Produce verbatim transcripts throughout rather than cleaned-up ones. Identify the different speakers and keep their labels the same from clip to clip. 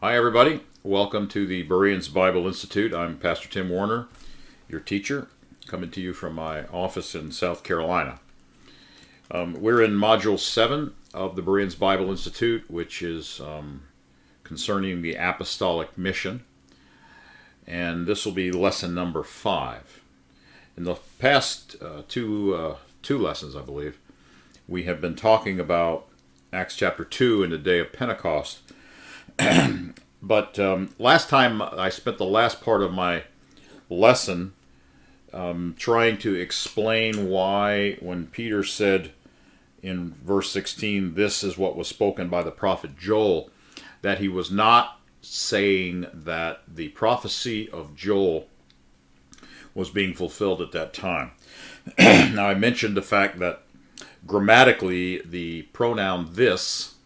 Speaker 1: Hi, everybody. Welcome to the Bereans Bible Institute. I'm Pastor Tim Warner, your teacher, coming to you from my office in South Carolina. Um, we're in Module seven of the Bereans Bible Institute, which is um, concerning the apostolic mission. And this will be lesson number five. In the past uh, two, uh, two lessons, I believe, we have been talking about Acts chapter two and the day of Pentecost. But um, last time I spent the last part of my lesson um, trying to explain why when Peter said in verse sixteen, this is what was spoken by the prophet Joel, that he was not saying that the prophecy of Joel was being fulfilled at that time. Now I mentioned the fact that grammatically the pronoun this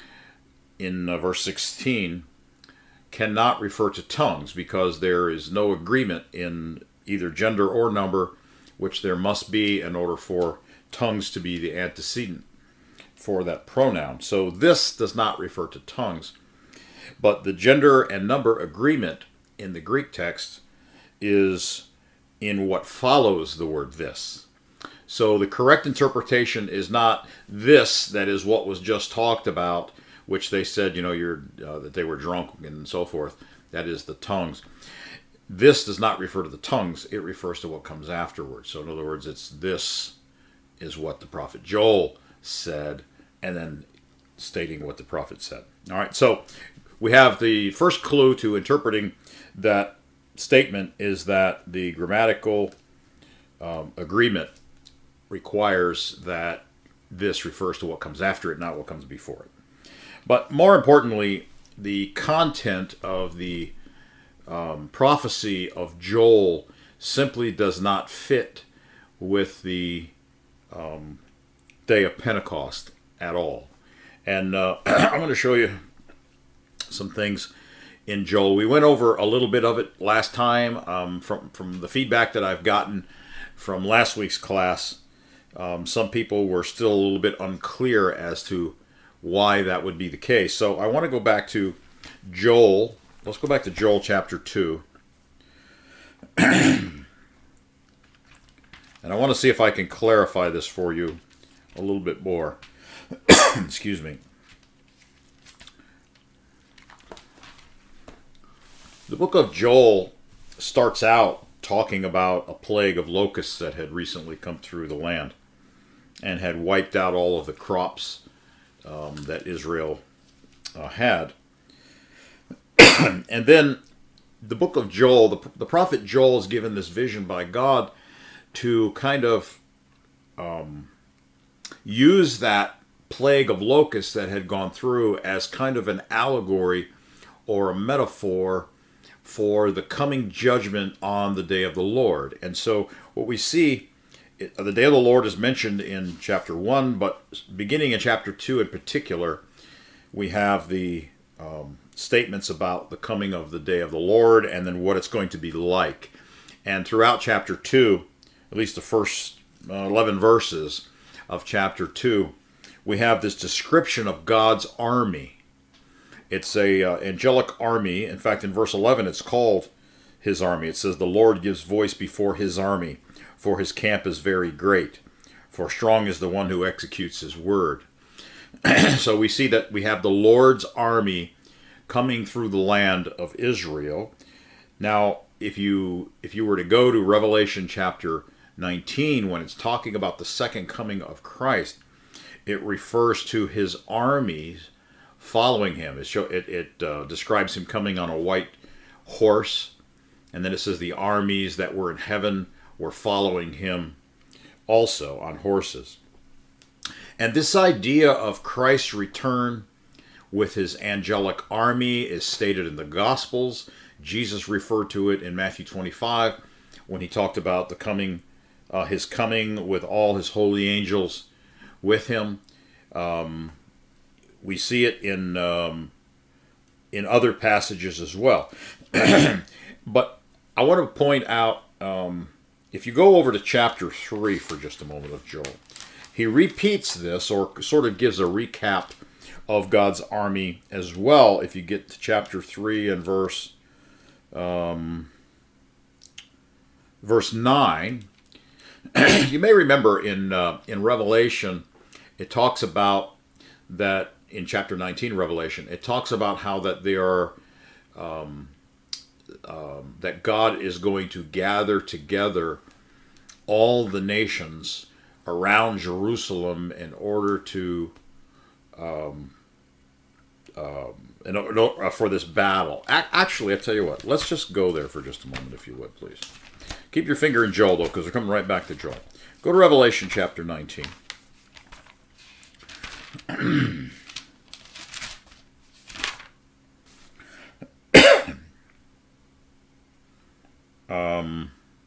Speaker 1: in uh, verse sixteen cannot refer to tongues because there is no agreement in either gender or number, which there must be in order for tongues to be the antecedent for that pronoun. So this does not refer to tongues, but the gender and number agreement in the Greek text is in what follows the word this. So the correct interpretation is not this, that is what was just talked about, which they said, you know, you're uh, that they were drunk and so forth. That is the tongues. This does not refer to the tongues. It refers to what comes afterwards. So in other words, it's this is what the prophet Joel said, and then stating what the prophet said. All right, so we have the first clue to interpreting that statement is that the grammatical um, agreement requires that this refers to what comes after it, not what comes before it. But more importantly, the content of the um, prophecy of Joel simply does not fit with the um, day of Pentecost at all. And uh, I'm going to show you some things in Joel. We went over a little bit of it last time um, from, from the feedback that I've gotten from last week's class. Um, some people were still a little bit unclear as to why that would be the case. So I want to go back to Joel. Let's go back to Joel chapter two. And I want to see if I can clarify this for you a little bit more. Excuse me. The book of Joel starts out talking about a plague of locusts that had recently come through the land and had wiped out all of the crops Um, that Israel uh, had. And then the book of Joel, the, the prophet Joel is given this vision by God to kind of um, use that plague of locusts that had gone through as kind of an allegory or a metaphor for the coming judgment on the day of the Lord. And so what we see, the day of the Lord is mentioned in chapter one, but beginning in chapter two in particular, we have the um, statements about the coming of the day of the Lord and then what it's going to be like. And throughout chapter two, at least the first uh, eleven verses of chapter two, we have this description of God's army. It's a uh, angelic army. In fact, in verse eleven, it's called his army. It says, the Lord gives voice before his army, for his camp is very great. For strong is the one who executes his word. So we see that we have the Lord's army coming through the land of Israel. Now, if you if you were to go to Revelation chapter nineteen, when it's talking about the second coming of Christ, it refers to his armies following him. It, show, it, it uh, describes him coming on a white horse, and then it says the armies that were in heaven were following him also on horses. And this idea of Christ's return with his angelic army is stated in the Gospels. Jesus referred to it in Matthew twenty-five when he talked about the coming, uh, his coming with all his holy angels with him. Um, we see it in um, in other passages as well. But I want to point out, um, if you go over to chapter three for just a moment of Joel, he repeats this, or sort of gives a recap of God's army as well. If you get to chapter three and verse um, verse nine, you may remember in uh, in Revelation, it talks about that in chapter nineteen, Revelation, it talks about how that they are um, um, that God is going to gather together all the nations around Jerusalem in order to um, um, in, in, for this battle. A- actually, I tell you what, let's just go there for just a moment, if you would, please. Keep your finger in Joel, though, because we're coming right back to Joel. Go to Revelation chapter nineteen. um,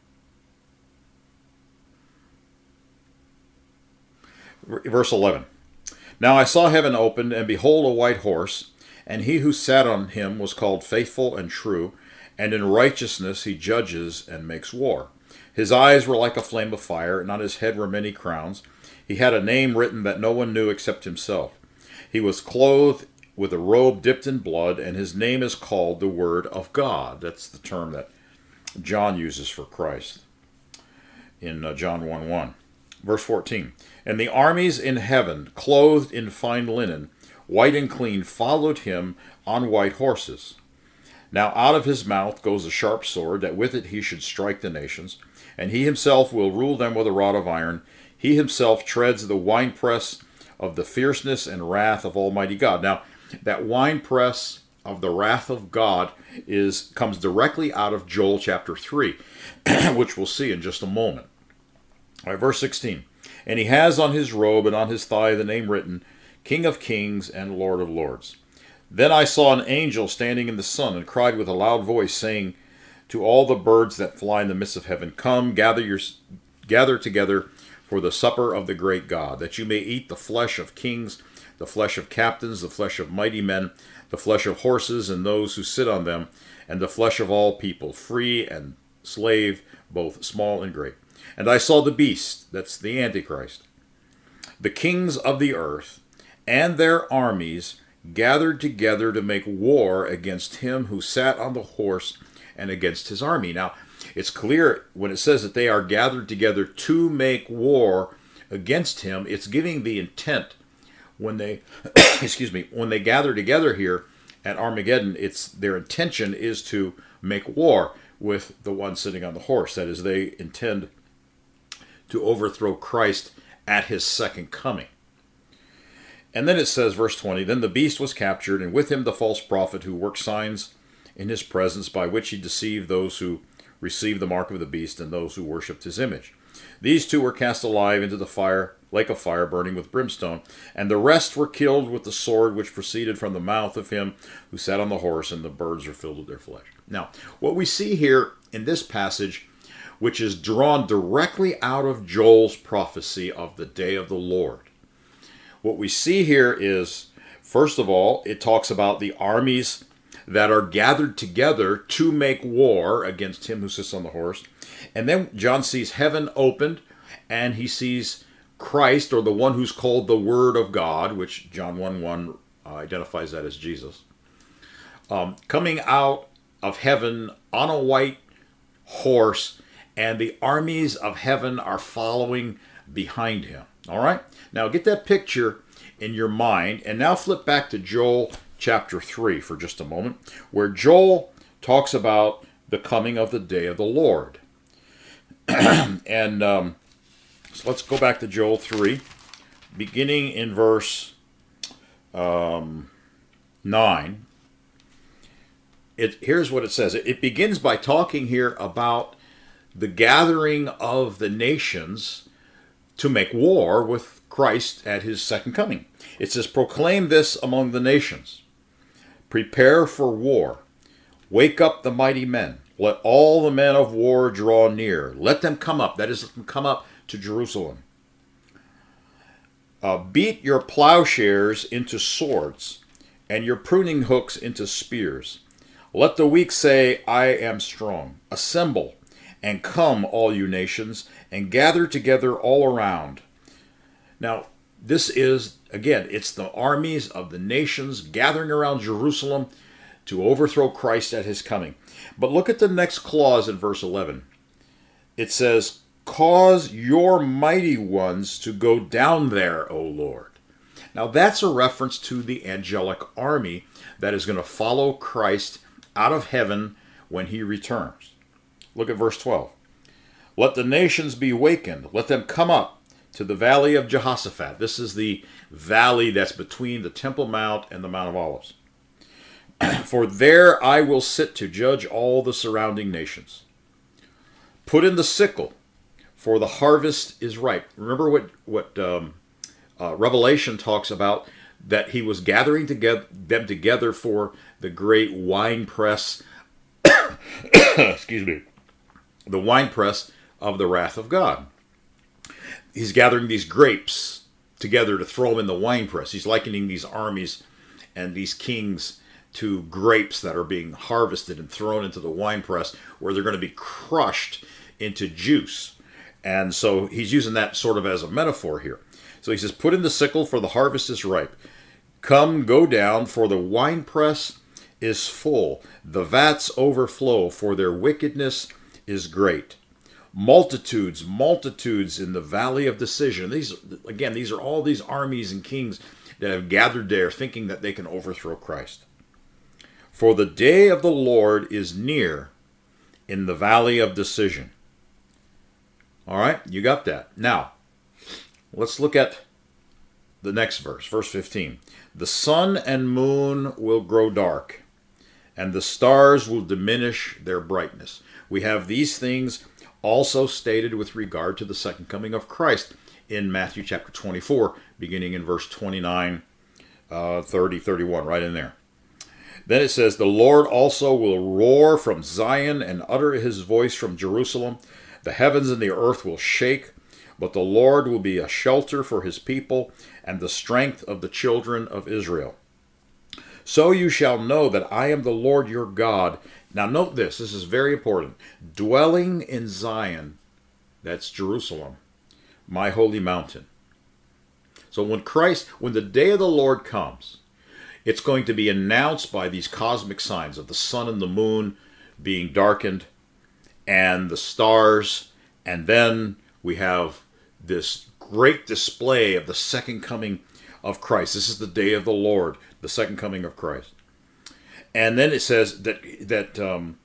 Speaker 1: verse eleven. Now I saw heaven opened, and behold, a white horse, and he who sat on him was called Faithful and True, and in righteousness he judges and makes war. His eyes were like a flame of fire, and on his head were many crowns. He had a name written that no one knew except himself. He was clothed with a robe dipped in blood, and his name is called the Word of God. That's the term that John uses for Christ in uh, John one one. Verse fourteen. And the armies in heaven, clothed in fine linen, white and clean, followed him on white horses. Now out of his mouth goes a sharp sword, that with it he should strike the nations, and he himself will rule them with a rod of iron. He himself treads the winepress of the fierceness and wrath of Almighty God. Now, that winepress of the wrath of God is comes directly out of Joel chapter three, which we'll see in just a moment. All right, verse sixteen. And he has on his robe and on his thigh the name written, King of Kings and Lord of Lords. Then I saw an angel standing in the sun, and cried with a loud voice, saying to all the birds that fly in the midst of heaven, Come, gather your gather together for the supper of the great God, that you may eat the flesh of kings, the flesh of captains, the flesh of mighty men, the flesh of horses and those who sit on them, and the flesh of all people, free and slave, both small and great. And I saw the beast, that's the Antichrist, the kings of the earth, and their armies gathered together to make war against him who sat on the horse and against his army. Now, it's clear when it says that they are gathered together to make war against him, it's giving the intent when they, excuse me, when they gather together here at Armageddon, it's their intention is to make war with the one sitting on the horse. That is, they intend to overthrow Christ at his second coming. And then it says, verse twenty, Then the beast was captured, and with him the false prophet who worked signs in his presence, by which he deceived those who received the mark of the beast and those who worshipped his image. These two were cast alive into the fire, lake of fire burning with brimstone, and the rest were killed with the sword which proceeded from the mouth of him who sat on the horse, and the birds were filled with their flesh. Now, what we see here in this passage, which is drawn directly out of Joel's prophecy of the day of the Lord. What we see here is, first of all, it talks about the armies that are gathered together to make war against him who sits on the horse. And then John sees heaven opened, and he sees Christ, or the one who's called the Word of God, which John one one uh, identifies that as Jesus, um, coming out of heaven on a white horse, and the armies of heaven are following behind him. All right? Now get that picture in your mind, and now flip back to Joel chapter three for just a moment, where Joel talks about the coming of the day of the Lord. and um, so let's go back to Joel three, beginning in verse um, nine. It, here's what it says. It, it begins by talking here about the gathering of the nations to make war with Christ at his second coming. It says, Proclaim this among the nations. Prepare for war. Wake up the mighty men. Let all the men of war draw near. Let them come up. That is, let them come up to Jerusalem. Uh, beat your plowshares into swords, and your pruning hooks into spears. Let the weak say, I am strong. Assemble, and come, all you nations, and gather together all around. Now, this is, again, it's the armies of the nations gathering around Jerusalem to overthrow Christ at his coming. But look at the next clause in verse eleven. It says, cause your mighty ones to go down there, O Lord. Now that's a reference to the angelic army that is going to follow Christ out of heaven when he returns. Look at verse twelve. Let the nations be wakened. Let them come up to the valley of Jehoshaphat. This is the valley that's between the Temple Mount and the Mount of Olives. For there I will sit to judge all the surrounding nations. Put in the sickle, for the harvest is ripe. Remember what, what um, uh, Revelation talks about, that he was gathering together, them together for the great winepress, excuse me, the winepress of the wrath of God. He's gathering these grapes together to throw them in the winepress. He's likening these armies and these kings to grapes that are being harvested and thrown into the winepress, where they're going to be crushed into juice. And so he's using that sort of as a metaphor here. So he says, put in the sickle, for the harvest is ripe. Come, go down, for the winepress is full. The vats overflow, for their wickedness is great. Multitudes, multitudes in the valley of decision. These, again, these are all these armies and kings that have gathered there thinking that they can overthrow Christ. For the day of the Lord is near in the valley of decision. All right, you got that. Now, let's look at the next verse, verse fifteen. The sun and moon will grow dark, and the stars will diminish their brightness. We have these things also stated with regard to the second coming of Christ in Matthew chapter twenty-four, beginning in verse twenty-nine, uh, thirty, thirty-one, right in there. Then it says, the Lord also will roar from Zion and utter his voice from Jerusalem. The heavens and the earth will shake, but the Lord will be a shelter for his people and the strength of the children of Israel. So you shall know that I am the Lord your God. Now note this, this is very important. Dwelling in Zion, that's Jerusalem, my holy mountain. So when Christ, when the day of the Lord comes, it's going to be announced by these cosmic signs of the sun and the moon being darkened and the stars. And then we have this great display of the second coming of Christ. This is the day of the Lord, the second coming of Christ. And then it says that that um,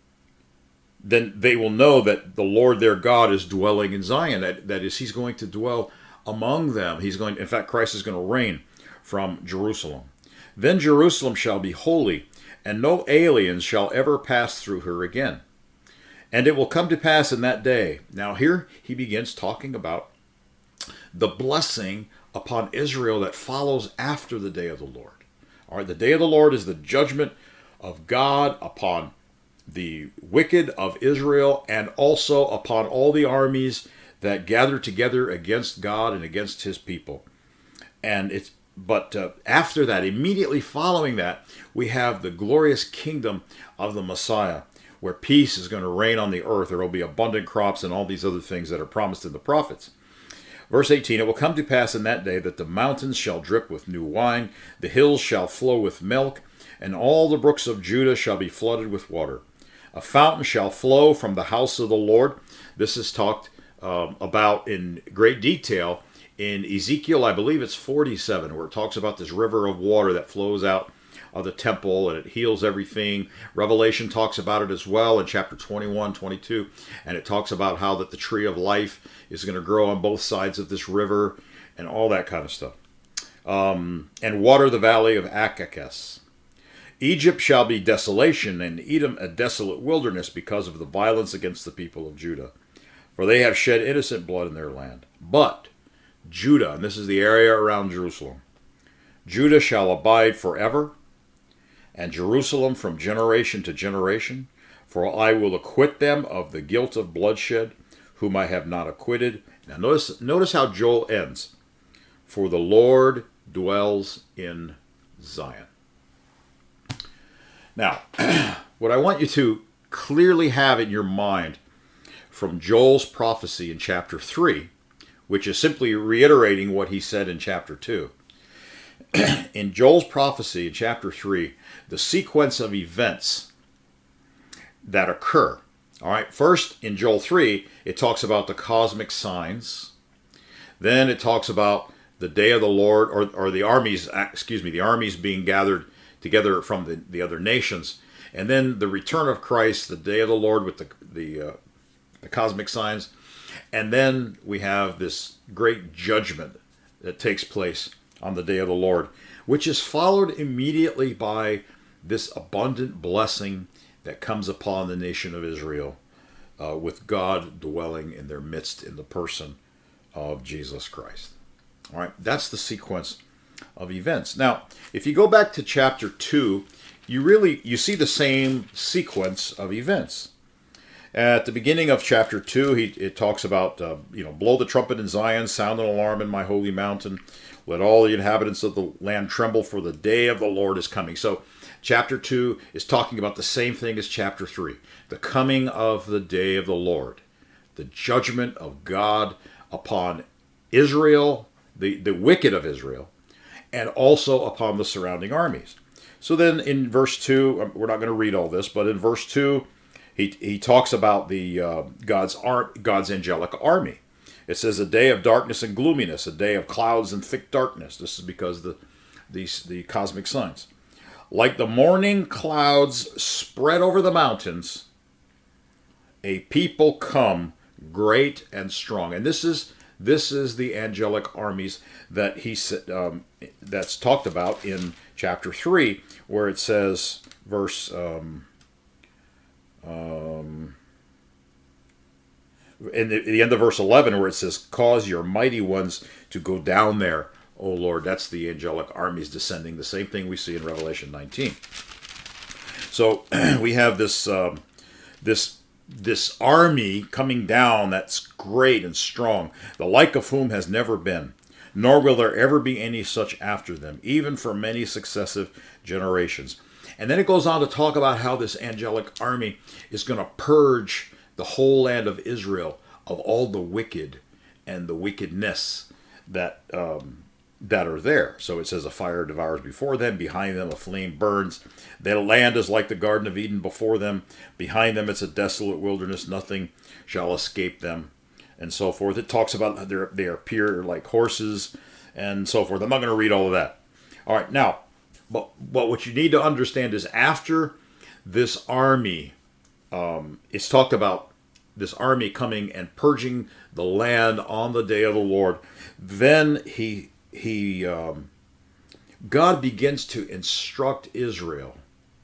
Speaker 1: then they will know that the Lord their God is dwelling in Zion. That, that is, he's going to dwell among them. He's going, in fact, Christ is going to reign from Jerusalem. Then Jerusalem shall be holy, and no aliens shall ever pass through her again. And it will come to pass in that day. Now here he begins talking about the blessing upon Israel that follows after the day of the Lord. All right, the day of the Lord is the judgment of God upon the wicked of Israel and also upon all the armies that gather together against God and against his people. And it's But uh, after that, immediately following that, we have the glorious kingdom of the Messiah, where peace is going to reign on the earth. There will be abundant crops and all these other things that are promised in the prophets. Verse eighteen, it will come to pass in that day that the mountains shall drip with new wine, the hills shall flow with milk, and all the brooks of Judah shall be flooded with water. A fountain shall flow from the house of the Lord. This is talked um, about in great detail in Ezekiel, I believe it's forty-seven, where it talks about this river of water that flows out of the temple and it heals everything. Revelation talks about it as well in chapter twenty-one, twenty-two, and it talks about how that the tree of life is going to grow on both sides of this river and all that kind of stuff. Um, and water the valley of Achakes. Egypt shall be desolation, and Edom a desolate wilderness because of the violence against the people of Judah. For they have shed innocent blood in their land. But Judah, and this is the area around Jerusalem, Judah shall abide forever, and Jerusalem from generation to generation. For I will acquit them of the guilt of bloodshed, whom I have not acquitted. Now notice, notice how Joel ends. For the Lord dwells in Zion. Now, what I want you to clearly have in your mind from Joel's prophecy in chapter three, which is simply reiterating what he said in chapter two. In Joel's prophecy in chapter three, the sequence of events that occur. All right, first in Joel three, it talks about the cosmic signs. Then it talks about the day of the Lord, or, or the armies, excuse me, the armies being gathered together from the, the other nations. And then the return of Christ, the day of the Lord with the, the, uh, the cosmic signs. And then we have this great judgment that takes place on the day of the Lord, which is followed immediately by this abundant blessing that comes upon the nation of Israel, uh, with God dwelling in their midst in the person of Jesus Christ. All right, that's the sequence of events. Now, if you go back to chapter two, you really you see the same sequence of events. At the beginning of chapter two, he it talks about uh, you know, blow the trumpet in Zion, sound an alarm in my holy mountain, let all the inhabitants of the land tremble, for the day of the Lord is coming. So chapter two is talking about the same thing as chapter three, the coming of the day of the Lord, the judgment of God upon Israel, the, the wicked of Israel, and also upon the surrounding armies. So then in verse two, we're not going to read all this, but in verse two, he, he talks about the uh, God's, ar- God's angelic army. It says a day of darkness and gloominess, a day of clouds and thick darkness. This is because the these the cosmic signs. Like the morning clouds spread over the mountains, a people come great and strong. And this is this is the angelic armies that he um, that's talked about in chapter three, where it says, verse um, um, in the, the end of verse eleven, where it says, "Cause your mighty ones to go down there, O Lord." That's the angelic armies descending. The same thing we see in Revelation nineteen. So we have this um, this. This army coming down that's great and strong, the like of whom has never been, nor will there ever be any such after them, even for many successive generations. And then it goes on to talk about how this angelic army is going to purge the whole land of Israel of all the wicked and the wickedness that um, that are there. So it says a fire devours before them, behind them a flame burns. Their land is like the Garden of Eden before them. Behind them it's a desolate wilderness. Nothing shall escape them, and so forth. It talks about how they appear like horses and so forth. I'm not going to read all of that. All right, now, but, but what you need to understand is after this army, um, it's talked about this army coming and purging the land on the day of the Lord. Then he he um, God begins to instruct Israel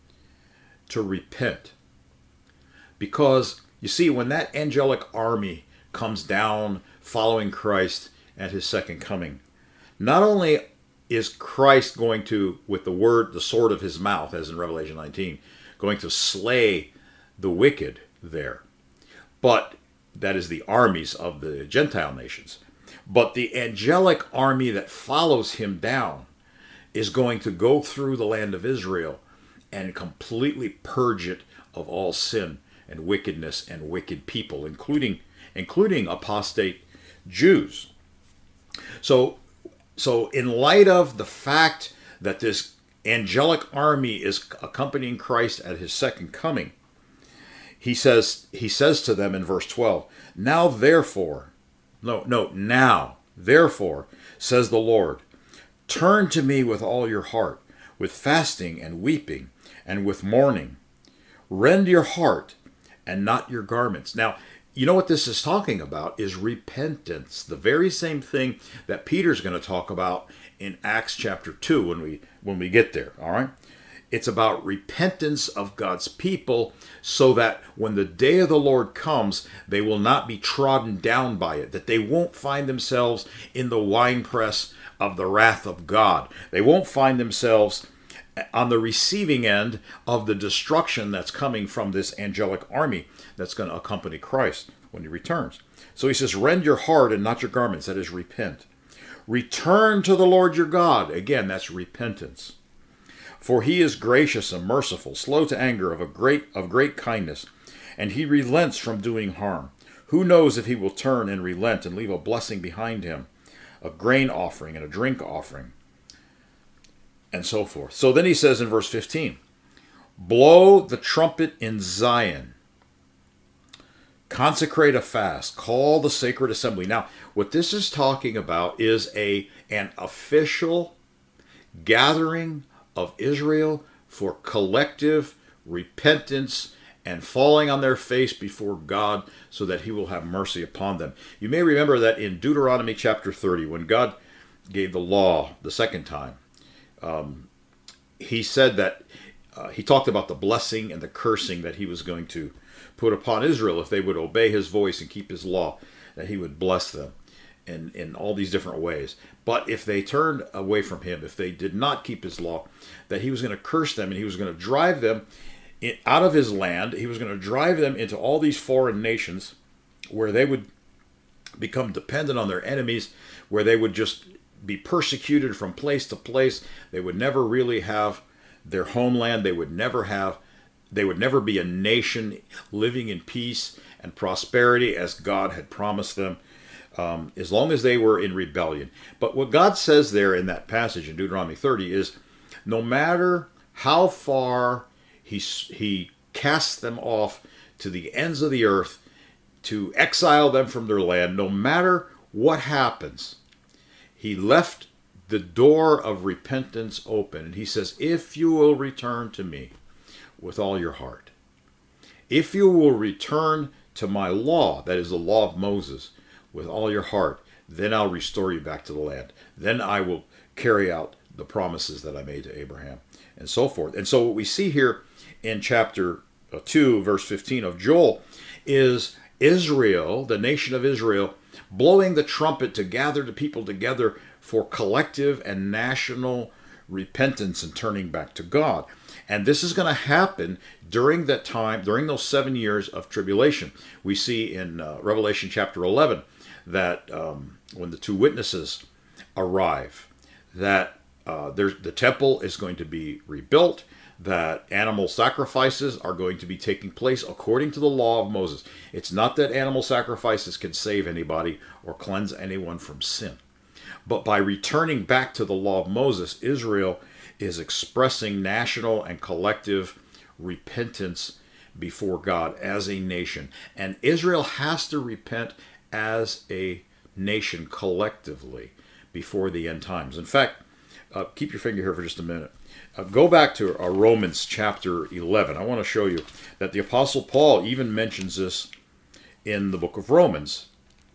Speaker 1: to repent. Because, you see, when that angelic army comes down following Christ at his second coming, not only is Christ going to, with the word, the sword of his mouth, as in Revelation nineteen, going to slay the wicked there, but that is the armies of the Gentile nations. But the angelic army that follows him down is going to go through the land of Israel and completely purge it of all sin and wickedness and wicked people, including including apostate Jews. So, so in light of the fact that this angelic army is accompanying Christ at his second coming, he says he says to them in verse twelve, "Now therefore," no, no, now, therefore, says the Lord, "turn to me with all your heart, with fasting and weeping, and with mourning. Rend your heart and not your garments." Now, you know what this is talking about is repentance. The very same thing that Peter's going to talk about in Acts chapter two when we when we get there, all right? It's about repentance of God's people so that when the day of the Lord comes, they will not be trodden down by it, that they won't find themselves in the winepress of the wrath of God. They won't find themselves on the receiving end of the destruction that's coming from this angelic army that's going to accompany Christ when he returns. So he says, "Rend your heart and not your garments," that is, repent. "Return to the Lord your God," again, that's repentance. "For he is gracious and merciful, slow to anger, of a great of great kindness, and he relents from doing harm. Who knows if he will turn and relent and leave a blessing behind him, a grain offering and a drink offering, and so forth. So then he says in verse fifteen, blow the trumpet in Zion, consecrate a fast, call the sacred assembly. Now, what this is talking about is a an official gathering of Israel for collective repentance and falling on their face before God so that he will have mercy upon them. You may remember that in Deuteronomy chapter thirty, when God gave the law the second time, um, he said that uh, he talked about the blessing and the cursing that he was going to put upon Israel if they would obey his voice and keep his law, that he would bless them in, in all these different ways. But if they turned away from him, if they did not keep his law, that he was going to curse them and he was going to drive them out of his land. He was going to drive them into all these foreign nations where they would become dependent on their enemies, where they would just be persecuted from place to place. They would never really have their homeland. They would never have, they would never be a nation living in peace and prosperity as God had promised them, um, as long as they were in rebellion. But what God says there in that passage in Deuteronomy thirty is, no matter how far He, he casts them off to the ends of the earth to exile them from their land, no matter what happens, he left the door of repentance open. And he says, if you will return to me with all your heart, if you will return to my law, that is the law of Moses, with all your heart, then I'll restore you back to the land. Then I will carry out the promises that I made to Abraham, and so forth. And so what we see here in chapter two, verse fifteen of Joel, is Israel, the nation of Israel, blowing the trumpet to gather the people together for collective and national repentance and turning back to God. And this is going to happen during that time, during those seven years of tribulation. We see in uh, Revelation chapter eleven that um, when the two witnesses arrive, that uh, the temple is going to be rebuilt, that animal sacrifices are going to be taking place according to the law of Moses. It's not that animal sacrifices can save anybody or cleanse anyone from sin. But by returning back to the law of Moses, Israel is expressing national and collective repentance before God as a nation. And Israel has to repent as a nation collectively before the end times. In fact, uh, keep your finger here for just a minute. Uh, go back to uh, Romans chapter eleven. I want to show you that the Apostle Paul even mentions this in the book of Romans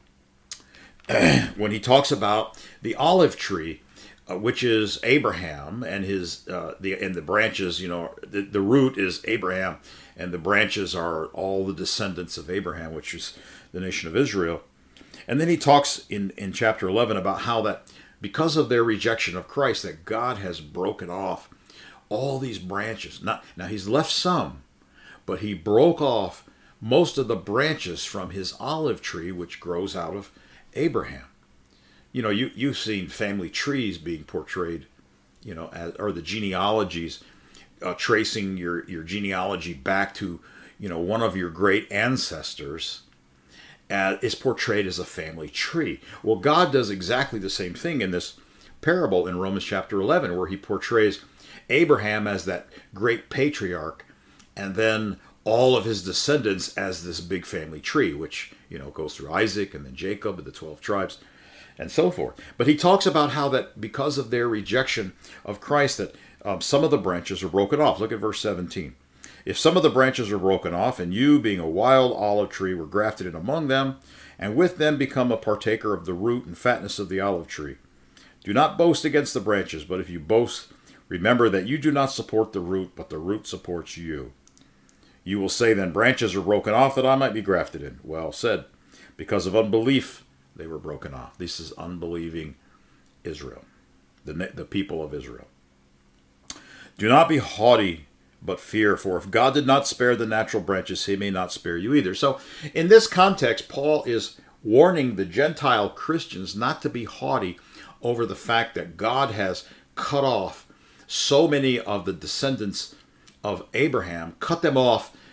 Speaker 1: when he talks about the olive tree, uh, which is Abraham, and his uh, the and the branches. You know, the, the root is Abraham, and the branches are all the descendants of Abraham, which is the nation of Israel. And then he talks in in chapter eleven about how that because of their rejection of Christ, that God has broken off all these branches. Not, now he's left some, but he broke off most of the branches from his olive tree, which grows out of Abraham. You know, you, you've seen family trees being portrayed, you know, as, or the genealogies, uh, tracing your, your genealogy back to, you know, one of your great ancestors, uh, is portrayed as a family tree. Well, God does exactly the same thing in this parable in Romans chapter eleven, where he portrays Abraham as that great patriarch, and then all of his descendants as this big family tree, which, you know, goes through Isaac and then Jacob and the twelve tribes and so forth. But he talks about how that because of their rejection of Christ, that um, some of the branches are broken off. Look at verse seventeen. If some of the branches are broken off, and you, being a wild olive tree, were grafted in among them, and with them become a partaker of the root and fatness of the olive tree. Do not boast against the branches, but if you boast, remember that you do not support the root, but the root supports you. You will say then, branches are broken off that I might be grafted in. Well said. Because of unbelief, they were broken off. This is unbelieving Israel, the, the people of Israel. Do not be haughty, but fear, for if God did not spare the natural branches, he may not spare you either. So in this context, Paul is warning the Gentile Christians not to be haughty over the fact that God has cut off so many of the descendants of Abraham, cut them off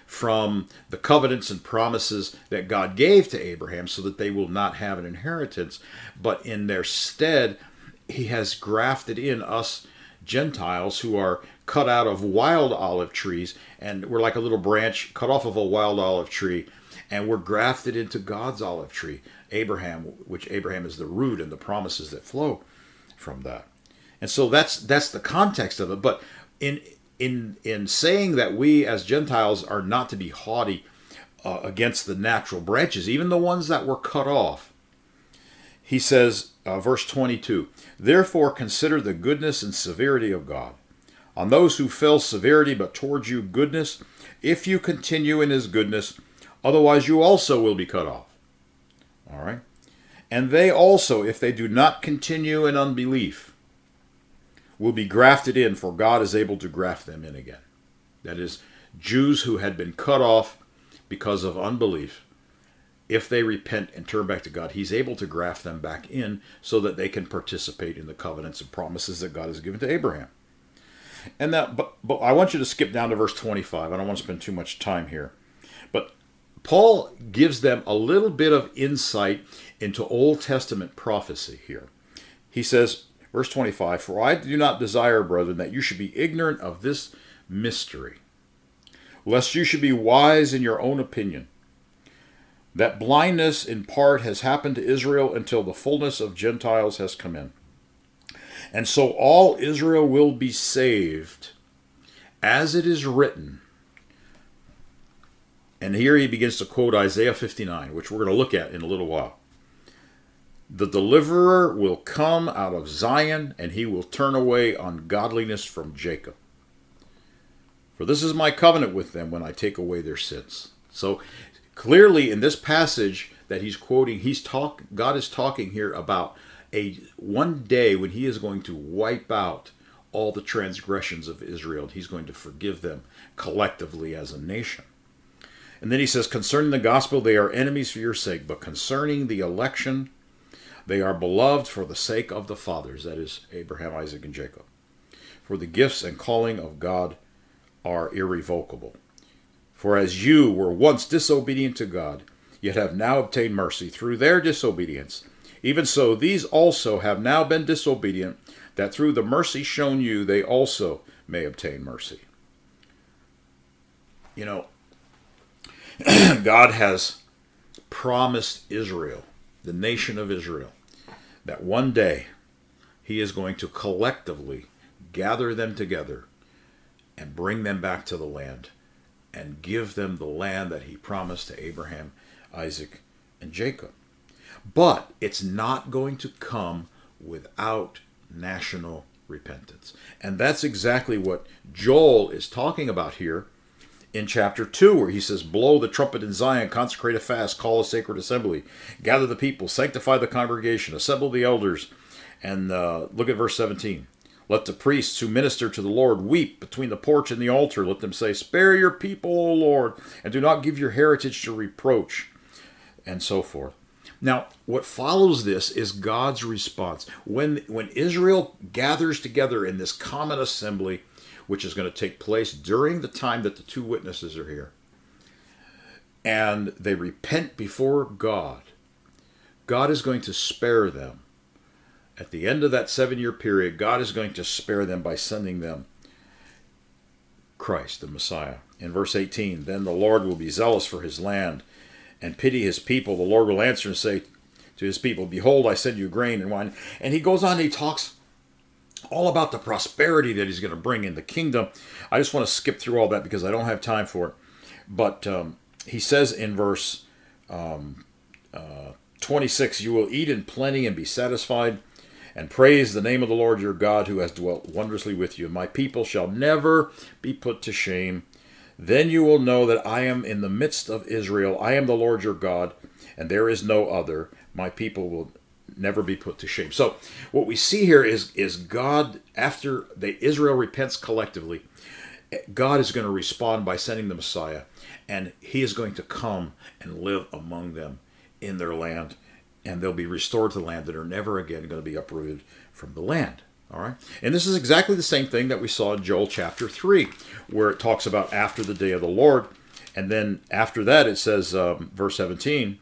Speaker 1: from the covenants and promises that God gave to Abraham so that they will not have an inheritance, but in their stead, he has grafted in us Gentiles who are cut out of wild olive trees, and we're like a little branch cut off of a wild olive tree, and we're grafted into God's olive tree, Abraham, which Abraham is the root and the promises that flow from that. And so that's that's the context of it. But in in in saying that we as Gentiles are not to be haughty uh, against the natural branches, even the ones that were cut off, he says, uh, verse twenty-two, therefore consider the goodness and severity of God. On those who fell severity, but towards you goodness, if you continue in his goodness, otherwise you also will be cut off. All right? And they also, if they do not continue in unbelief, will be grafted in, for God is able to graft them in again. That is, Jews who had been cut off because of unbelief, if they repent and turn back to God, he's able to graft them back in so that they can participate in the covenants and promises that God has given to Abraham. And that, but, but I want you to skip down to verse twenty-five. I don't want to spend too much time here. But Paul gives them a little bit of insight into Old Testament prophecy here. He says, verse twenty-five, for I do not desire, brethren, that you should be ignorant of this mystery, lest you should be wise in your own opinion, that blindness in part has happened to Israel until the fullness of Gentiles has come in. And so all Israel will be saved, as it is written. And here he begins to quote Isaiah fifty-nine, which we're going to look at in a little while. The deliverer will come out of Zion, and he will turn away ungodliness from Jacob. For this is my covenant with them when I take away their sins. So clearly in this passage that he's quoting, he's talk, God is talking here about a one day when he is going to wipe out all the transgressions of Israel. He's going to forgive them collectively as a nation. And then he says, concerning the gospel, they are enemies for your sake, but concerning the election, they are beloved for the sake of the fathers, that is, Abraham, Isaac, and Jacob. For the gifts and calling of God are irrevocable. For as you were once disobedient to God, yet have now obtained mercy through their disobedience, even so these also have now been disobedient, that through the mercy shown you, they also may obtain mercy. You know, God has promised Israel, the nation of Israel, that one day he is going to collectively gather them together and bring them back to the land and give them the land that he promised to Abraham, Isaac, and Jacob. But it's not going to come without national repentance. And that's exactly what Joel is talking about here in chapter two, where he says, blow the trumpet in Zion, consecrate a fast, call a sacred assembly, gather the people, sanctify the congregation, assemble the elders. And uh, look at verse seventeen. Let the priests who minister to the Lord weep between the porch and the altar. Let them say, spare your people, O Lord, and do not give your heritage to reproach, and so forth. Now, what follows this is God's response. When, when Israel gathers together in this common assembly, which is going to take place during the time that the two witnesses are here, and they repent before God, God is going to spare them. At the end of that seven-year period, God is going to spare them by sending them Christ, the Messiah. In verse eighteen, then the Lord will be zealous for his land and pity his people. The Lord will answer and say to his people, behold, I send you grain and wine. And he goes on and he talks all about the prosperity that he's going to bring in the kingdom. I just want to skip through all that because I don't have time for it. But um, he says in verse um, uh, twenty-six, you will eat in plenty and be satisfied, and praise the name of the Lord your God, who has dwelt wondrously with you. My people shall never be put to shame. Then you will know that I am in the midst of Israel. I am the Lord your God, and there is no other. My people will never be put to shame. So what we see here is, is God, after the, Israel repents collectively, God is going to respond by sending the Messiah, and he is going to come and live among them in their land, and they'll be restored to the land that are never again going to be uprooted from the land. All right, and this is exactly the same thing that we saw in Joel chapter three, where it talks about after the day of the Lord, And then after that it says, um, verse seventeen,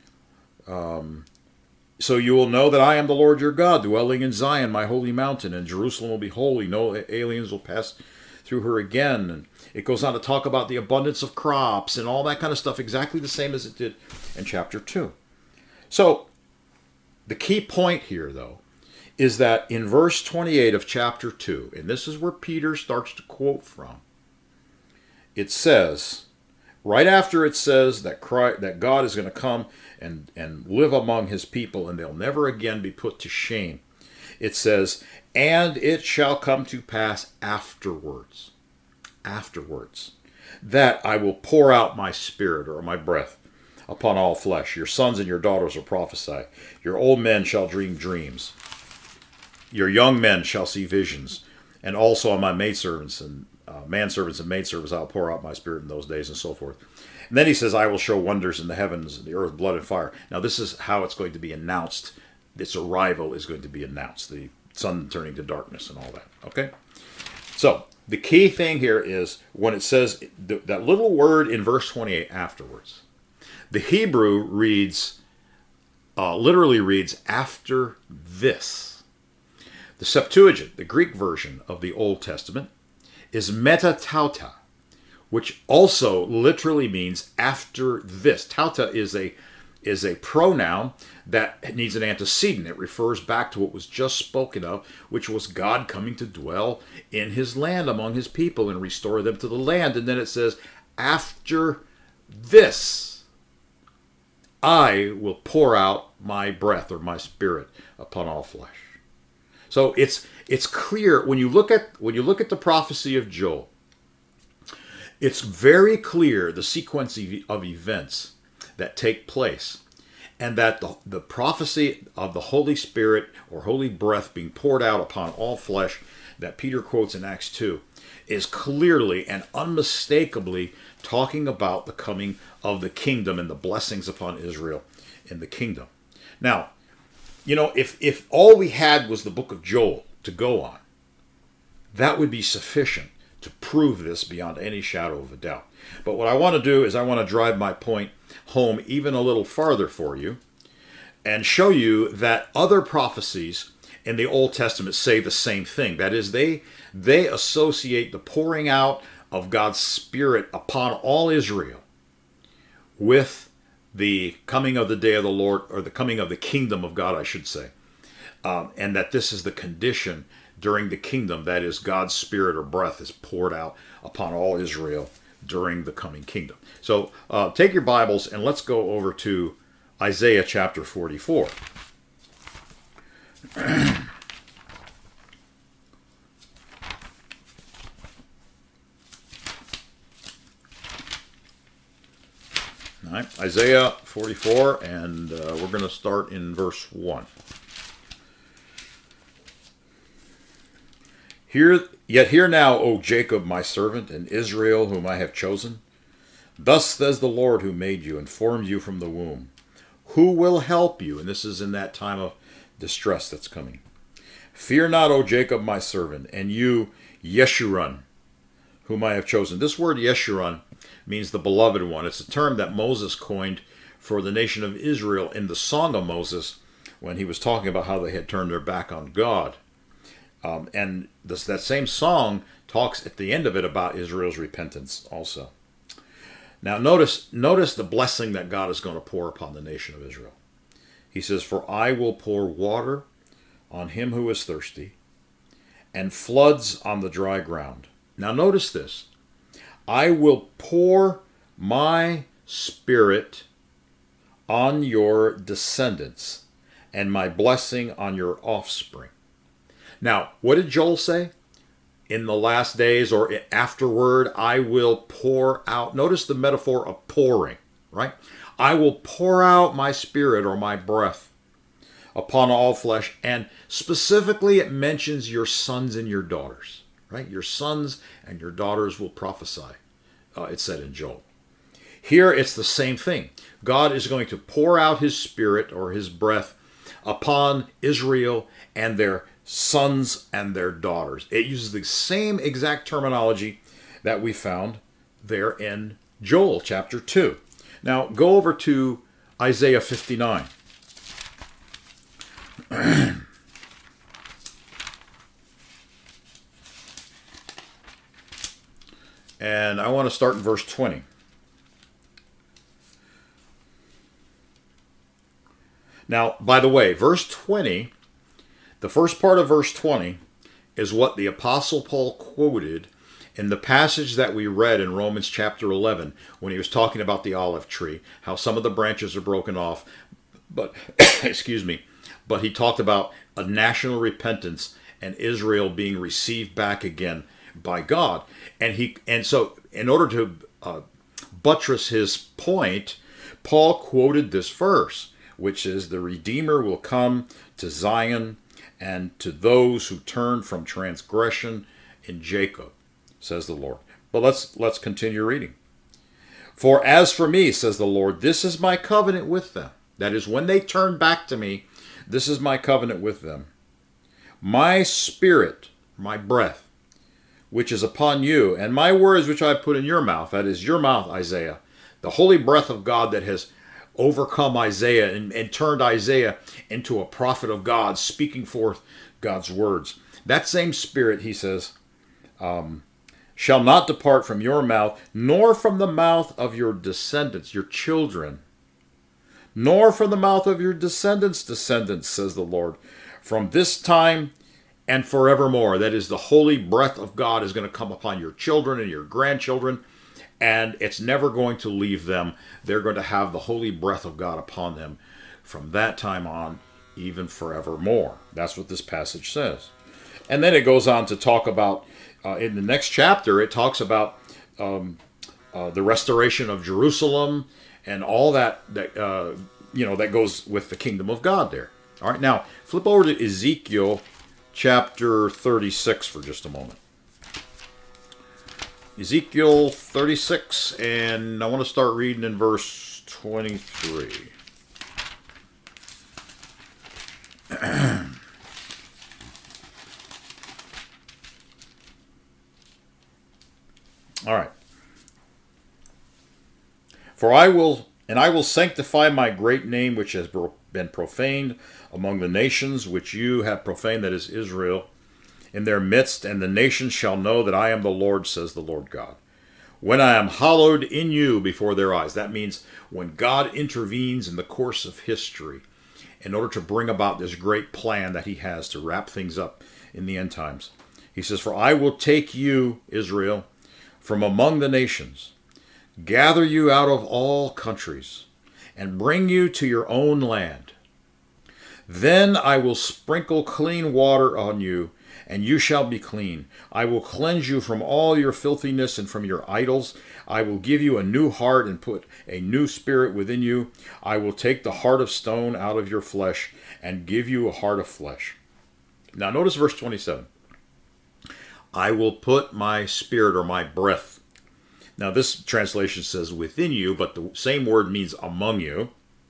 Speaker 1: so you will know that I am the Lord your God, dwelling in Zion, my holy mountain, and Jerusalem will be holy. No aliens will pass through her again. And it goes on to talk about the abundance of crops and all that kind of stuff, exactly the same as it did in chapter two. So the key point here, though, is that in verse twenty-eight of chapter two, and this is where Peter starts to quote from, it says, right after it says that Christ, that God is going to come and, and live among his people and they'll never again be put to shame, it says, and it shall come to pass afterwards, afterwards, that I will pour out my spirit or my breath upon all flesh. Your sons and your daughters will prophesy. Your old men shall dream dreams. Your young men shall see visions. And also on my maidservants and uh, manservants and maidservants I'll pour out my spirit in those days, and so forth. And then he says, I will show wonders in the heavens, the earth, blood and fire. Now this is how it's going to be announced. Its arrival is going to be announced. The sun turning to darkness and all that. Okay? So the key thing here is when it says th- that little word in verse twenty-eight afterwards. The Hebrew reads, uh, literally reads, after this. The Septuagint, the Greek version of the Old Testament, is metatauta, which also literally means after this. Tauta is a is a pronoun that needs an antecedent. It refers back to what was just spoken of, which was God coming to dwell in his land among his people and restore them to the land. And then it says, after this, I will pour out my breath or my spirit upon all flesh. So it's it's clear when you look at when you look at the prophecy of Joel, it's very clear the sequence of events that take place, and that the, the prophecy of the Holy Spirit or Holy Breath being poured out upon all flesh that Peter quotes in Acts two is clearly and unmistakably talking about the coming of the kingdom and the blessings upon Israel in the kingdom. Now, you know, if, if all we had was the book of Joel to go on, that would be sufficient to prove this beyond any shadow of a doubt. But what I want to do is I want to drive my point home even a little farther for you and show you that other prophecies in the Old Testament say the same thing. That is, they they associate the pouring out of God's Spirit upon all Israel with the coming of the day of the Lord, or the coming of the kingdom of God, I should say. Um, and that this is the condition during the kingdom, that is, God's Spirit or breath is poured out upon all Israel during the coming kingdom. So uh, take your Bibles and let's go over to Isaiah chapter forty-four. All right, Isaiah forty-four, and uh, we're going to start in verse one. Hear, yet hear now, O Jacob, my servant, and Israel, whom I have chosen. Thus says the Lord who made you and formed you from the womb. Who will help you? And this is in that time of distress that's coming. Fear not, O Jacob, my servant, and you, Yeshurun, whom I have chosen. This word Yeshurun means the beloved one. It's a term that Moses coined for the nation of Israel in the Song of Moses when he was talking about how they had turned their back on God. Um, and this, that same song talks at the end of it about Israel's repentance also. Now notice, notice the blessing that God is going to pour upon the nation of Israel. He says, for I will pour water on him who is thirsty, and floods on the dry ground. Now notice this. I will pour my spirit on your descendants, and my blessing on your offspring. Now, what did Joel say? In the last days or afterward, I will pour out. Notice the metaphor of pouring, right? I will pour out my spirit or my breath upon all flesh. And specifically, it mentions your sons and your daughters, right? Your sons and your daughters will prophesy, uh, it said in Joel. Here, it's the same thing. God is going to pour out his spirit or his breath upon Israel and their sons and their daughters. It uses the same exact terminology that we found there in Joel chapter two. Now go over to Isaiah fifty-nine. And I want to start in verse twenty. Now, by the way, verse twenty, the first part of verse twenty is what the Apostle Paul quoted in the passage that we read in Romans chapter eleven, when he was talking about the olive tree, how some of the branches are broken off, but, excuse me, but he talked about a national repentance and Israel being received back again by God. And he, and so in order to uh, buttress his point, Paul quoted this verse, which is, the Redeemer will come to Zion and to those who turn from transgression in Jacob, says the Lord. But let's let's continue reading. For as for me, says the Lord, this is my covenant with them. That is, when they turn back to me, this is my covenant with them. My spirit, my breath, which is upon you, and my words which I put in your mouth, that is your mouth, Isaiah, the holy breath of God that has overcome Isaiah and, and turned Isaiah into a prophet of God, speaking forth God's words. That same spirit, he says, um, shall not depart from your mouth, nor from the mouth of your descendants, your children, nor from the mouth of your descendants' descendants, says the Lord, from this time and forevermore. That is, the holy breath of God is going to come upon your children and your grandchildren, and it's never going to leave them. They're going to have the holy breath of God upon them from that time on, even forevermore. That's what this passage says. And then it goes on to talk about, uh, in the next chapter, it talks about um, uh, the restoration of Jerusalem and all that, that uh, you know, that goes with the kingdom of God there. All right, now flip over to Ezekiel chapter thirty-six for just a moment. Ezekiel thirty-six, and I want to start reading in verse twenty-three. All right. For I will, and I will sanctify my great name, which has been profaned among the nations, which you have profaned, that is Israel, in their midst, and the nations shall know that I am the Lord, says the Lord God. When I am hallowed in you before their eyes. That means when God intervenes in the course of history in order to bring about this great plan that he has to wrap things up in the end times. He says, for I will take you, Israel, from among the nations, gather you out of all countries, and bring you to your own land. Then I will sprinkle clean water on you, and you shall be clean. I will cleanse you from all your filthiness and from your idols. I will give you a new heart and put a new spirit within you. I will take the heart of stone out of your flesh and give you a heart of flesh. Now notice verse twenty-seven. I will put my spirit, or my breath. Now this translation says within you, but the same word means among you.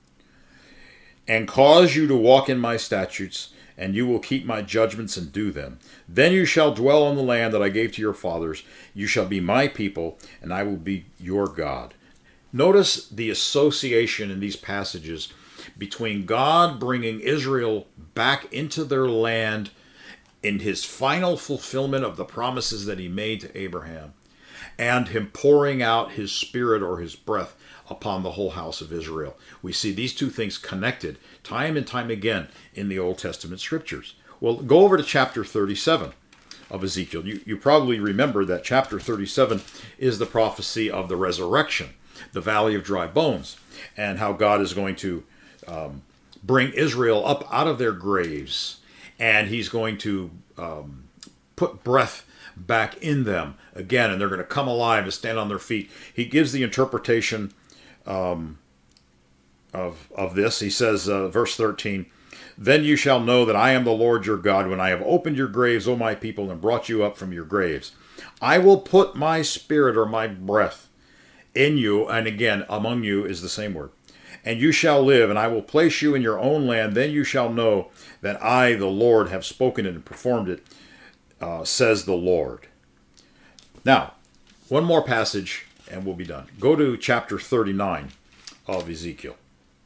Speaker 1: And cause you to walk in my statutes, and you will keep my judgments and do them. Then you shall dwell in the land that I gave to your fathers. You shall be my people, and I will be your God. Notice the association in these passages between God bringing Israel back into their land in his final fulfillment of the promises that he made to Abraham, and him pouring out his spirit, or his breath, upon the whole house of Israel. We see these two things connected time and time again in the Old Testament scriptures. Well, go over to chapter thirty-seven of Ezekiel. You, you probably remember that chapter thirty-seven is the prophecy of the resurrection, the valley of dry bones, and how God is going to um, bring Israel up out of their graves, and he's going to um, put breath back in them again, and they're going to come alive and stand on their feet. He gives the interpretation um, of, of this. He says, uh, verse thirteen, then you shall know that I am the Lord your God, when I have opened your graves, O my people, and brought you up from your graves. I will put my spirit, or my breath, in you, and again, among you is the same word. And you shall live, and I will place you in your own land. Then you shall know that I, the Lord, have spoken it and performed it, uh, says the Lord. Now, one more passage and we'll be done. Go to chapter thirty-nine of Ezekiel.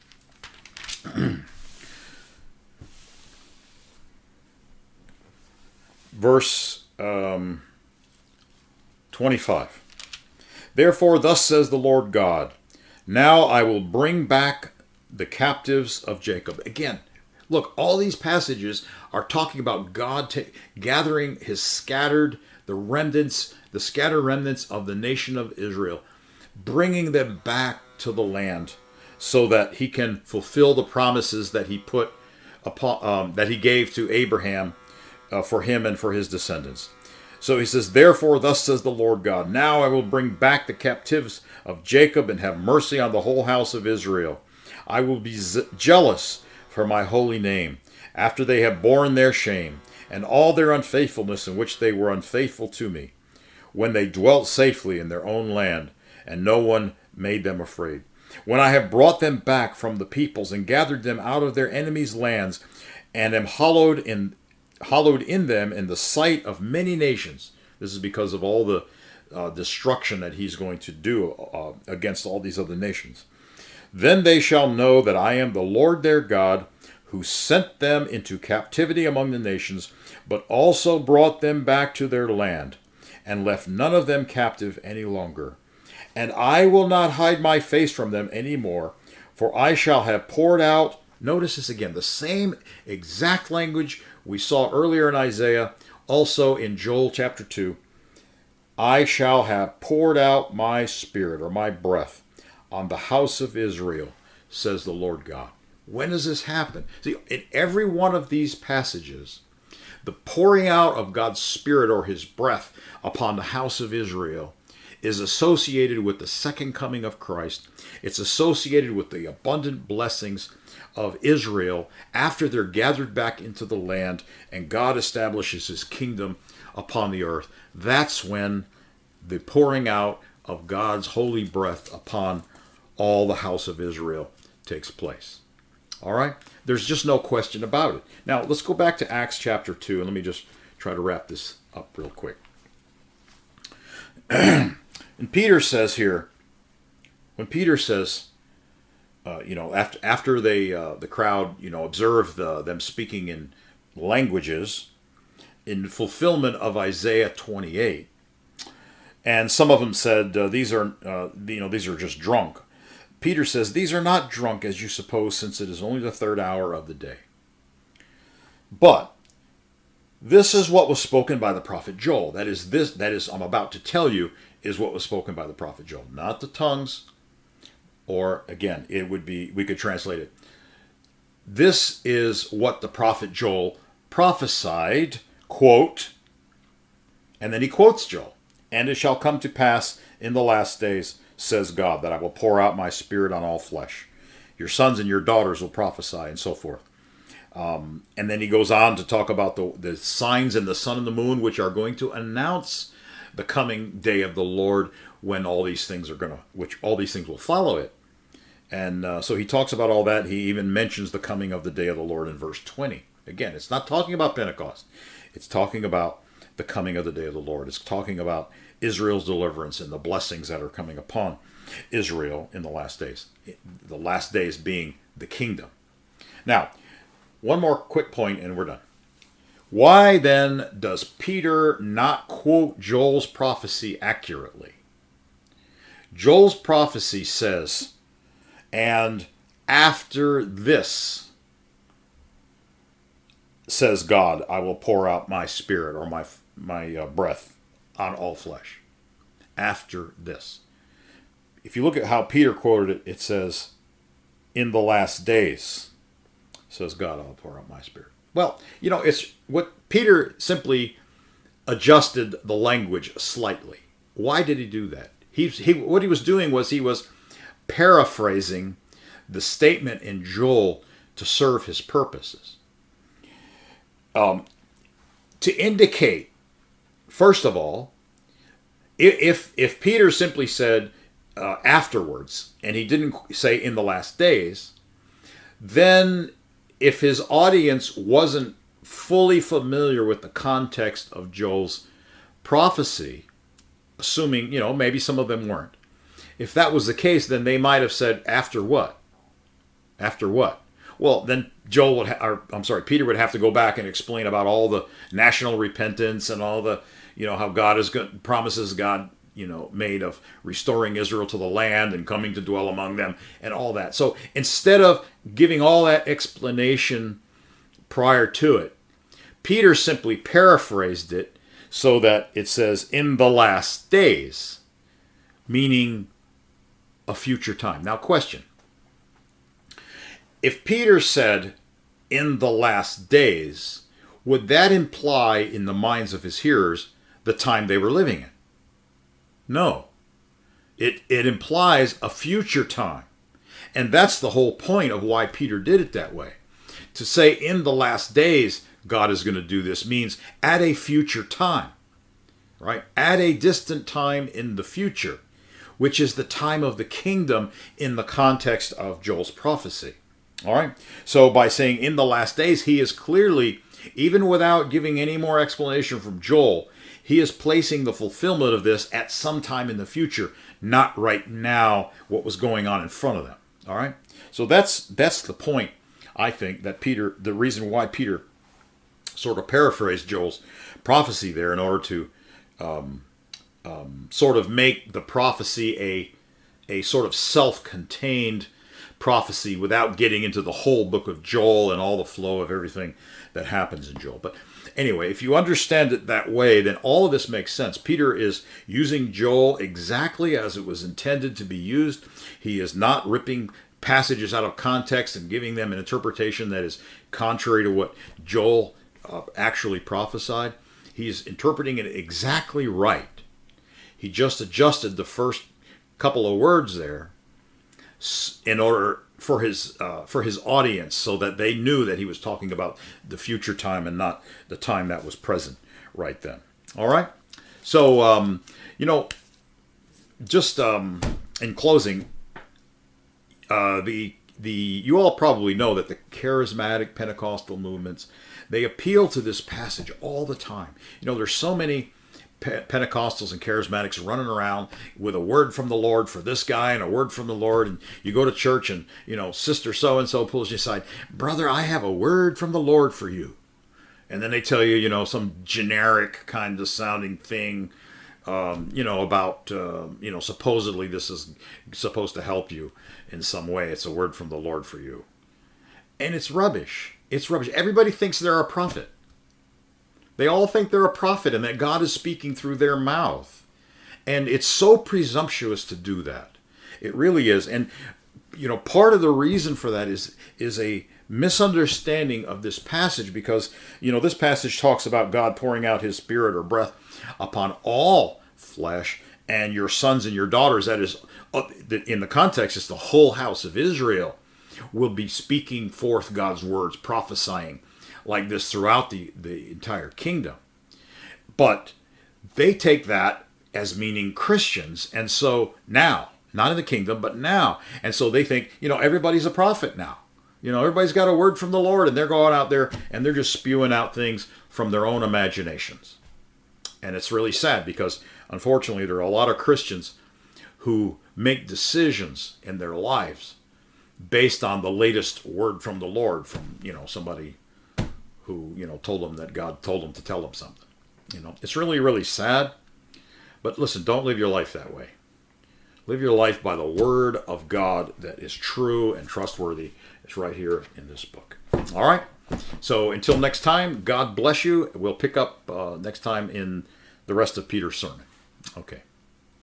Speaker 1: Verse um, twenty-five. Therefore, thus says the Lord God, now I will bring back the captives of Jacob. Again, look, all these passages are talking about God ta- gathering his scattered, the remnants, the scattered remnants of the nation of Israel, bringing them back to the land so that he can fulfill the promises that he put upon, um, that he gave to Abraham uh, for him and for his descendants. So he says, therefore, thus says the Lord God, now I will bring back the captives of Jacob and have mercy on the whole house of Israel. I will be z- jealous for my holy name, after they have borne their shame, and all their unfaithfulness in which they were unfaithful to me, when they dwelt safely in their own land, and no one made them afraid. When I have brought them back from the peoples, and gathered them out of their enemies' lands, and am hallowed in hallowed in them in the sight of many nations. This is because of all the uh, destruction that he's going to do uh, against all these other nations. Then they shall know that I am the Lord their God, who sent them into captivity among the nations, but also brought them back to their land, and left none of them captive any longer. And I will not hide my face from them any more, for I shall have poured out, notice this again, the same exact language we saw earlier in Isaiah, also in Joel chapter two. I shall have poured out my spirit, or my breath, on the house of Israel, says the Lord God. When does this happen? See, in every one of these passages, the pouring out of God's spirit or his breath upon the house of Israel is associated with the second coming of Christ. It's associated with the abundant blessings of Israel after they're gathered back into the land and God establishes his kingdom upon the earth. That's when the pouring out of God's holy breath upon all the house of Israel takes place. All right? There's just no question about it. Now, let's go back to Acts chapter two, and let me just try to wrap this up real quick. And Peter says here, when Peter says, uh, you know, after after they uh, the crowd, you know, observed the, them speaking in languages in fulfillment of Isaiah twenty-eight, and some of them said uh, these are, uh, you know, these are just drunk. Peter says these are not drunk as you suppose, since it is only the third hour of the day. But this is what was spoken by the prophet Joel. That is this. That is, I'm about to tell you, is what was spoken by the prophet Joel, not the tongues. Or again, it would be, we could translate it. This is what the prophet Joel prophesied, quote, and then he quotes Joel. And it shall come to pass in the last days, says God, that I will pour out my spirit on all flesh. Your sons and your daughters will prophesy, and so forth. Um, and then he goes on to talk about the, the signs in the sun and the moon, which are going to announce the coming day of the Lord, when all these things are going to, which all these things will follow it. And uh, so he talks about all that. He even mentions the coming of the day of the Lord in verse twenty. Again, it's not talking about Pentecost. It's talking about the coming of the day of the Lord. It's talking about Israel's deliverance and the blessings that are coming upon Israel in the last days. The last days being the kingdom. Now, one more quick point and we're done. Why then does Peter not quote Joel's prophecy accurately? Joel's prophecy says, and after this, says God, I will pour out my spirit, or my my uh, breath on all flesh. After this. If you look at how Peter quoted it, it says, in the last days, says God, I'll pour out my spirit. Well, you know, it's what Peter simply adjusted the language slightly. Why did he do that? He, he what he was doing was he was paraphrasing the statement in Joel to serve his purposes. Um, to indicate, first of all, if if Peter simply said uh, afterwards, and he didn't say in the last days, then if his audience wasn't fully familiar with the context of Joel's prophecy, assuming, you know, maybe some of them weren't, if that was the case, then they might have said, after what? After what? Well, then Joel would, ha- or I'm sorry, Peter would have to go back and explain about all the national repentance and all the, you know, how God is good, promises God, you know, made of restoring Israel to the land and coming to dwell among them and all that. So instead of giving all that explanation prior to it, Peter simply paraphrased it so that it says, in the last days, meaning a future time. Now, question. If Peter said, in the last days, would that imply in the minds of his hearers the time they were living in? No. It, it implies a future time. And that's the whole point of why Peter did it that way. To say, in the last days, God is going to do this means at a future time, right? At a distant time in the future, which is the time of the kingdom in the context of Joel's prophecy. All right. So by saying in the last days, he is clearly, even without giving any more explanation from Joel, he is placing the fulfillment of this at some time in the future, not right now, what was going on in front of them. All right. So that's that's the point, I think, that Peter, the reason why Peter sort of paraphrased Joel's prophecy there in order to um, um, sort of make the prophecy a a sort of self-contained prophecy without getting into the whole book of Joel and all the flow of everything that happens in Joel. But anyway, if you understand it that way, then all of this makes sense. Peter is using Joel exactly as it was intended to be used. He is not ripping passages out of context and giving them an interpretation that is contrary to what Joel uh, actually prophesied. He is interpreting it exactly right. He just adjusted the first couple of words there in order for his uh, for his audience, so that they knew that he was talking about the future time and not the time that was present right then. All right. So um, you know, just um, in closing, uh, the the you all probably know that the charismatic Pentecostal movements, they appeal to this passage all the time. You know, there's so many Pentecostals and charismatics running around with a word from the Lord for this guy and a word from the Lord, and you go to church and, you know, sister so-and-so pulls you aside, brother, I have a word from the Lord for you. And then they tell you, you know, some generic kind of sounding thing, um, you know, about, uh, you know, supposedly this is supposed to help you in some way. It's a word from the Lord for you. And it's rubbish. It's rubbish. Everybody thinks they're a prophet. They all think they're a prophet and that God is speaking through their mouth. And it's so presumptuous to do that. It really is. And, you know, part of the reason for that is, is a misunderstanding of this passage, because, you know, this passage talks about God pouring out his spirit or breath upon all flesh, and your sons and your daughters, that is, in the context, it's the whole house of Israel, will be speaking forth God's words, prophesying like this throughout the, the entire kingdom. But they take that as meaning Christians. And so now, not in the kingdom, but now. And so they think, you know, everybody's a prophet now. You know, everybody's got a word from the Lord, and they're going out there and they're just spewing out things from their own imaginations. And it's really sad, because unfortunately there are a lot of Christians who make decisions in their lives based on the latest word from the Lord from, you know, somebody who, you know, told them that God told them to tell them something. You know, it's really, really sad. But listen, don't live your life that way. Live your life by the word of God that is true and trustworthy. It's right here in this book. All right. So until next time, God bless you. We'll pick up uh, next time in the rest of Peter's sermon. Okay.